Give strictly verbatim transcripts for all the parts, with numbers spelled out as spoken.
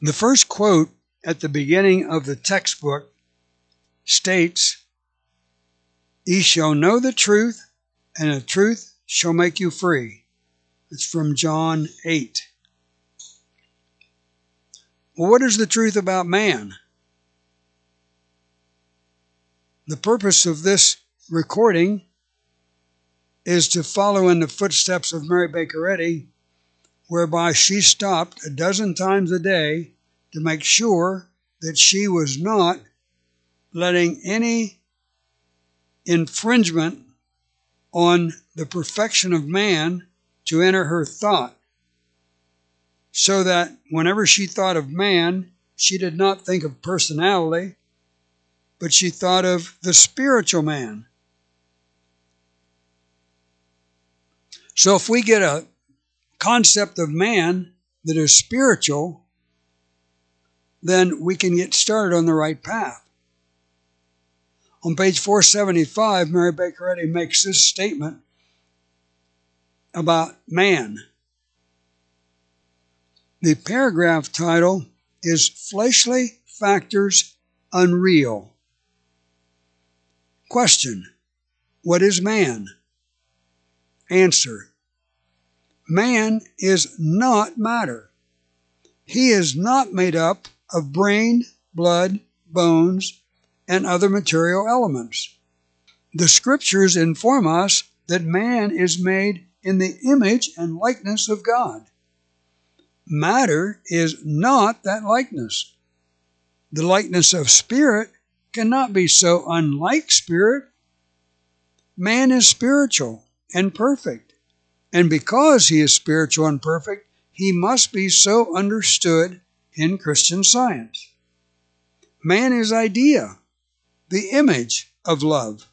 The first quote at the beginning of the textbook states, "Ye shall know the truth, and the truth shall make you free." It's from John eight. Well, what is the truth about man? The purpose of this recording is to follow in the footsteps of Mary Baker Eddy, whereby she stopped a dozen times a day to make sure that she was not letting any infringement on the perfection of man to enter her thought, so that whenever she thought of man, she did not think of personality, but she thought of the spiritual man. So if we get a concept of man that is spiritual, then we can get started on the right path. On page four seventy-five, Mary Baker Eddy makes this statement about man. The paragraph title is "Fleshly Factors Unreal." Question: what is man? Answer: man is not matter. He is not made up of brain, blood, bones, and other material elements. The scriptures inform us that man is made in the image and likeness of God. Matter is not that likeness. The likeness of spirit cannot be so unlike spirit. Man is spiritual and perfect, and because he is spiritual and perfect, he must be so understood in Christian Science. Man is idea, the image of love.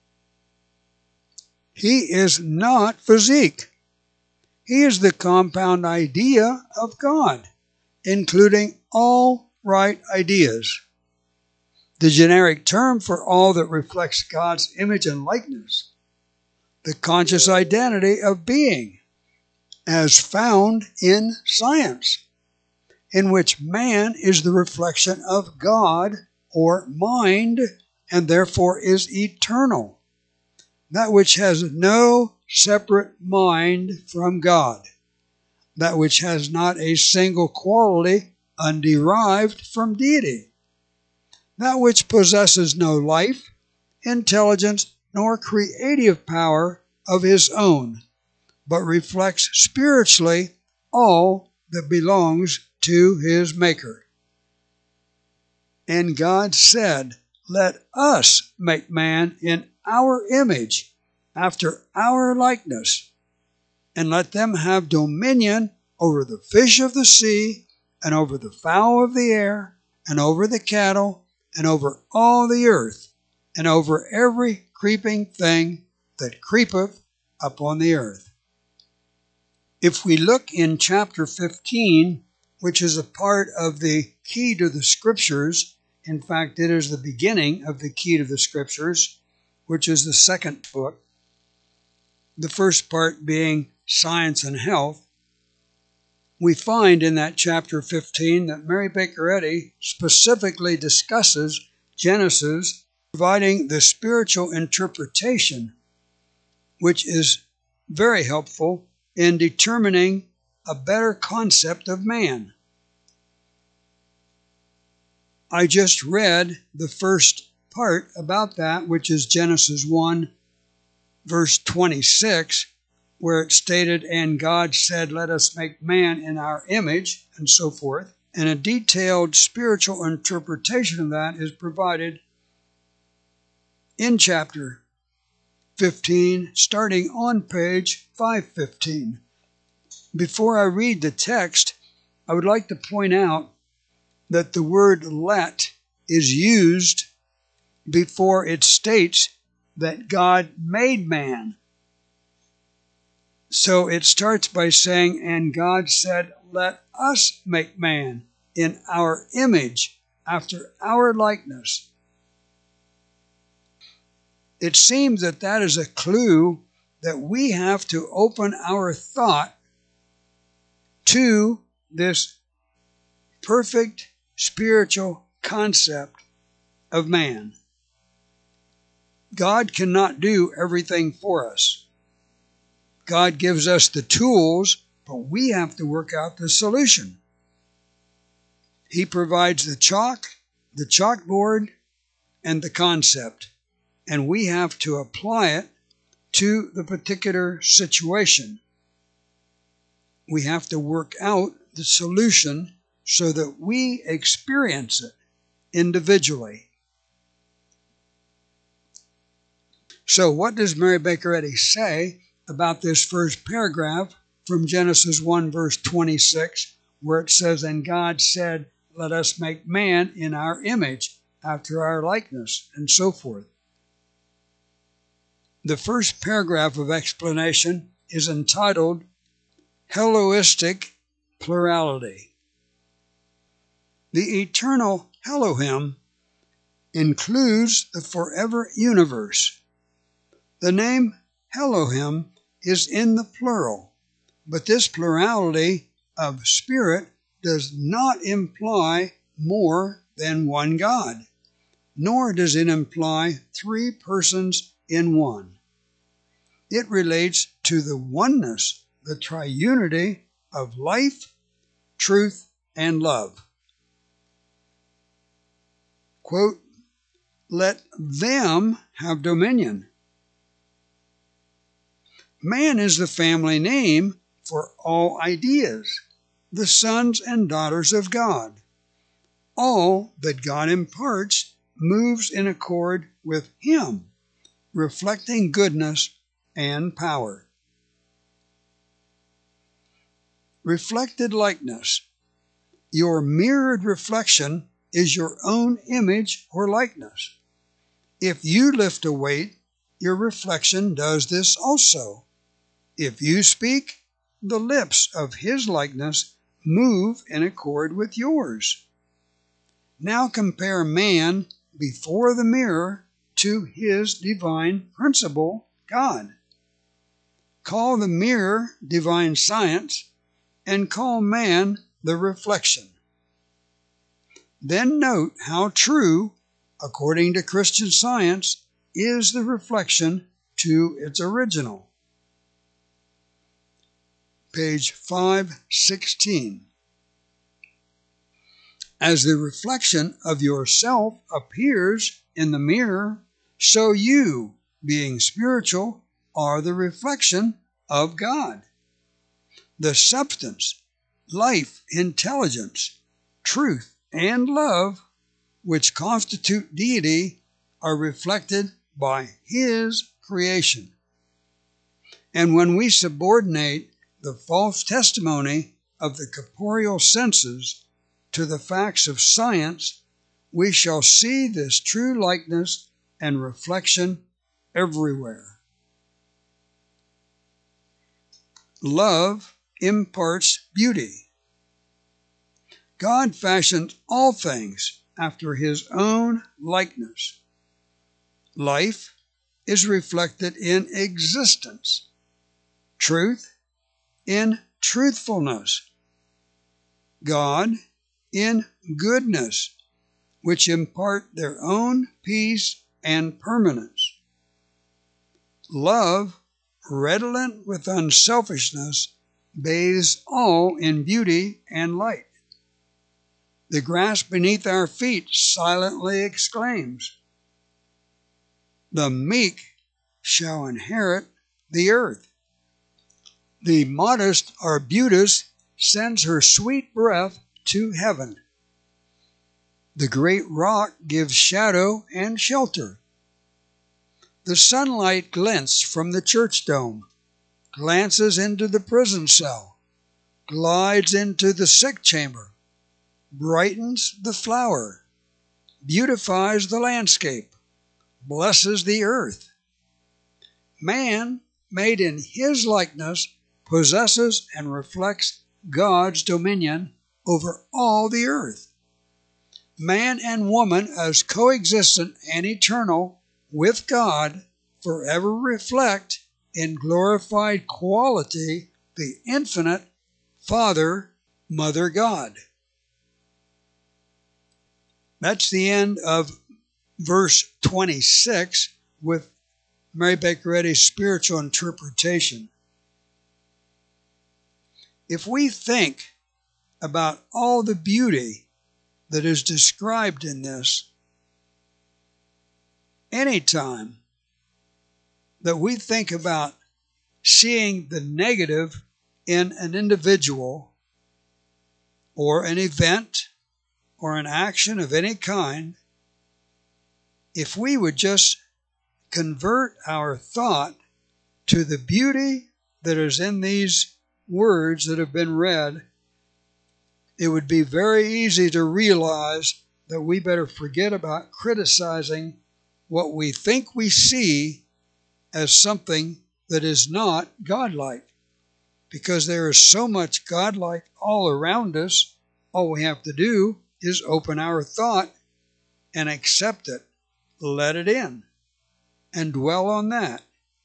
He is not physique. He is the compound idea of God, including all right ideas. The generic term for all that reflects God's image and likeness. The conscious identity of being, as found in science, in which man is the reflection of God or mind, and therefore is eternal, that which has no separate mind from God, that which has not a single quality underived from deity, that which possesses no life, intelligence, nor creative power of his own, but reflects spiritually all that belongs to his Maker. And God said, "Let us make man in our image, after our likeness, and let them have dominion over the fish of the sea, and over the fowl of the air, and over the cattle, and over all the earth, and over every creeping thing that creepeth upon the earth." If we look in chapter fifteen, which is a part of the Key to the Scriptures, in fact, it is the beginning of the Key to the Scriptures, which is the second book, the first part being Science and Health, we find in that chapter fifteen that Mary Baker Eddy specifically discusses Genesis, providing the spiritual interpretation, which is very helpful in determining a better concept of man. I just read the first part about that, which is Genesis one, verse twenty-six, where it stated, "And God said, let us make man in our image," and so forth. And a detailed spiritual interpretation of that is provided in chapter fifteen, starting on page five fifteen. Before I read the text, I would like to point out that the word "let" is used before it states that God made man. So it starts by saying, "And God said, let us make man in our image, after our likeness." It seems that that is a clue that we have to open our thought to this perfect spiritual concept of man. God cannot do everything for us. God gives us the tools, but we have to work out the solution. He provides the chalk, the chalkboard, and the concept, and we have to apply it to the particular situation. We have to work out the solution so that we experience it individually. So what does Mary Baker Eddy say about this first paragraph from Genesis one verse twenty-six, where it says, "And God said, let us make man in our image, after our likeness," and so forth. The first paragraph of explanation is entitled Helloistic Plurality. The eternal Elohim includes the forever universe. The name Elohim is in the plural, but this plurality of spirit does not imply more than one God, nor does it imply three persons in one. It relates to the oneness, the triunity of life, truth, and love. Quote, "Let them have dominion." Man is the family name for all ideas, the sons and daughters of God. All that God imparts moves in accord with Him, reflecting goodness and power. Reflected likeness. Your mirrored reflection is your own image or likeness. If you lift a weight, your reflection does this also. If you speak, the lips of His likeness move in accord with yours. Now compare man before the mirror to His divine principle, God. Call the mirror divine science, and call man the reflection. Then note how true, according to Christian Science, is the reflection to its original. Page five sixteen. As the reflection of yourself appears in the mirror, so you, being spiritual, are the reflection of God. The substance, life, intelligence, truth, and love, which constitute deity, are reflected by His creation. And when we subordinate the false testimony of the corporeal senses to the facts of science, we shall see this true likeness and reflection everywhere. Love imparts beauty. God fashioned all things after His own likeness. Life is reflected in existence. Truth in truthfulness. God in goodness, which impart their own peace and permanence. Love, redolent with unselfishness, bathes all in beauty and light. The grass beneath our feet silently exclaims, "The meek shall inherit the earth." The modest arbutus sends her sweet breath to heaven. The great rock gives shadow and shelter. The sunlight glints from the church dome, glances into the prison cell, glides into the sick chamber, brightens the flower, beautifies the landscape, blesses the earth. Man, made in His likeness, possesses and reflects God's dominion over all the earth. Man and woman, as coexistent and eternal with God, forever reflect in glorified quality the infinite Father, Mother God. That's the end of verse twenty-six with Mary Baker Eddy's spiritual interpretation. If we think about all the beauty that is described in this, anytime that we think about seeing the negative in an individual or an event or an action of any kind, if we would just convert our thought to the beauty that is in these words that have been read, it would be very easy to realize that we better forget about criticizing what we think we see as something that is not godlike. Because there is so much godlike all around us, all we have to do is open our thought and accept it, let it in, and dwell on that.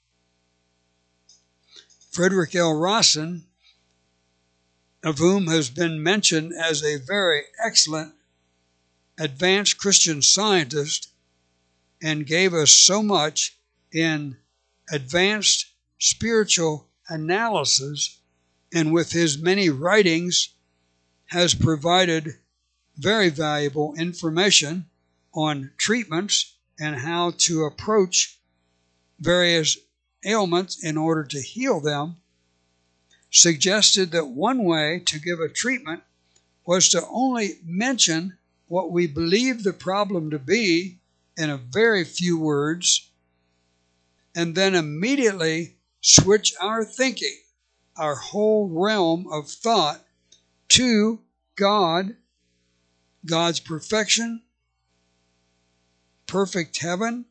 Frederick L. Rawson, of whom has been mentioned as a very excellent advanced Christian scientist and gave us so much in advanced spiritual analysis, and with his many writings has provided very valuable information on treatments and how to approach various ailments in order to heal them, suggested that one way to give a treatment was to only mention what we believe the problem to be in a very few words, and then immediately switch our thinking, our whole realm of thought, to God, God's perfection, perfect heaven,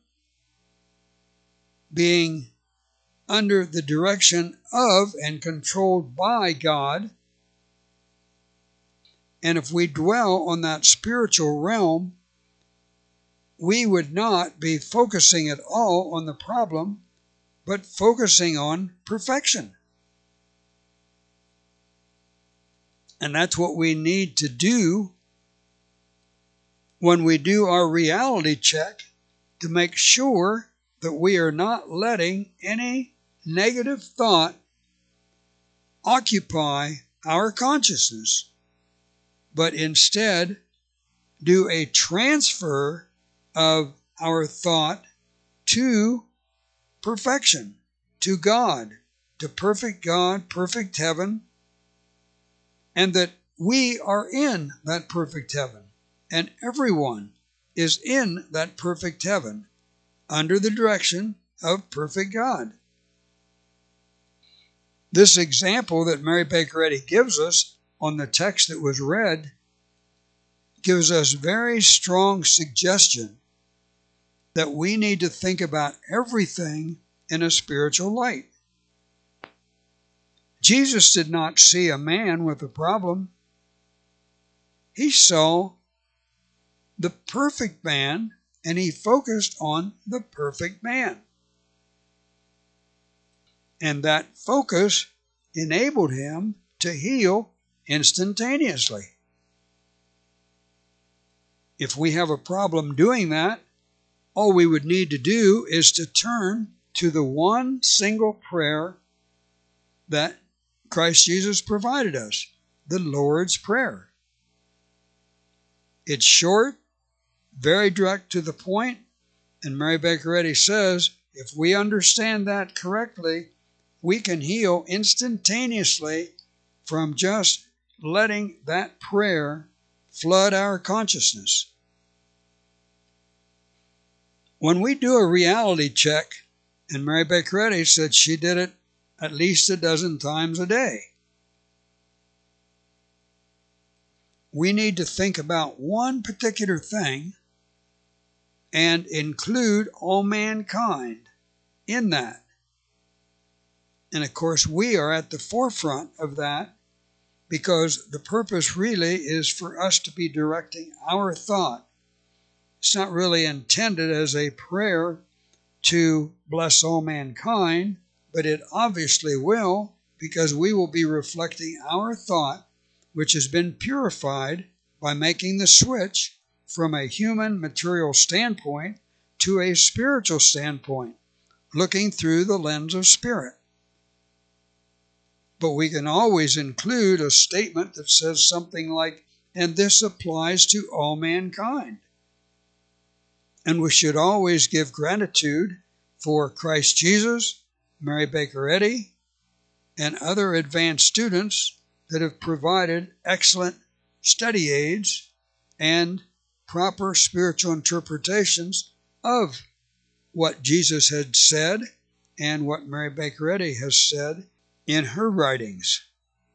being under the direction of and controlled by God. And if we dwell on that spiritual realm, we would not be focusing at all on the problem, but focusing on perfection. And that's what we need to do when we do our reality check, to make sure that we are not letting any negative thought occupy our consciousness, but instead do a transfer of our thought to perfection, to God, to perfect God, perfect heaven, and that we are in that perfect heaven, and everyone is in that perfect heaven under the direction of perfect God. This example that Mary Baker Eddy gives us on the text that was read gives us very strong suggestion that we need to think about everything in a spiritual light. Jesus did not see a man with a problem. He saw the perfect man, and he focused on the perfect man. And that focus enabled him to heal instantaneously. If we have a problem doing that, all we would need to do is to turn to the one single prayer that Christ Jesus provided us, the Lord's Prayer. It's short, very direct to the point, and Mary Baker Eddy says if we understand that correctly, we can heal instantaneously from just letting that prayer flood our consciousness. When we do a reality check, and Mary Baker Eddy said she did it at least a dozen times a day, we need to think about one particular thing and include all mankind in that. And of course, we are at the forefront of that, because the purpose really is for us to be directing our thought. It's not really intended as a prayer to bless all mankind, but it obviously will, because we will be reflecting our thought, which has been purified by making the switch from a human material standpoint to a spiritual standpoint, looking through the lens of spirit. But we can always include a statement that says something like, and this applies to all mankind. And we should always give gratitude for Christ Jesus, Mary Baker Eddy, and other advanced students that have provided excellent study aids and proper spiritual interpretations of what Jesus had said and what Mary Baker Eddy has said in her writings.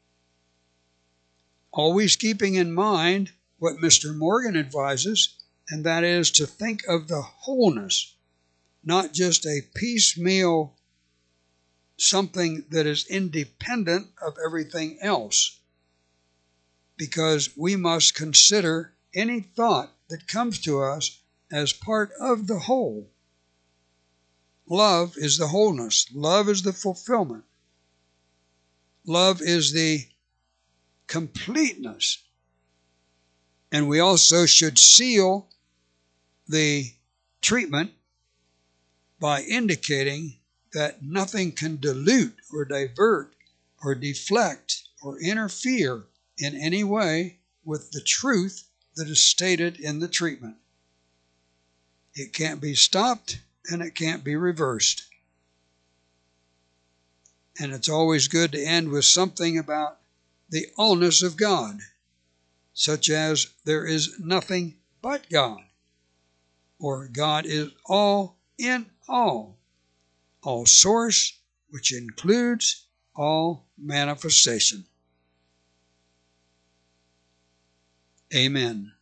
Always keeping in mind what Mister Morgan advises, and that is to think of the wholeness, not just a piecemeal something that is independent of everything else, because we must consider any thought that comes to us as part of the whole. Love is the wholeness. Love is the fulfillment. Love is the completeness. And we also should seal the treatment by indicating that nothing can dilute or divert or deflect or interfere in any way with the truth that is stated in the treatment. It can't be stopped and it can't be reversed. And it's always good to end with something about the allness of God, such as there is nothing but God, or God is all in all, all source, which includes all manifestation. Amen.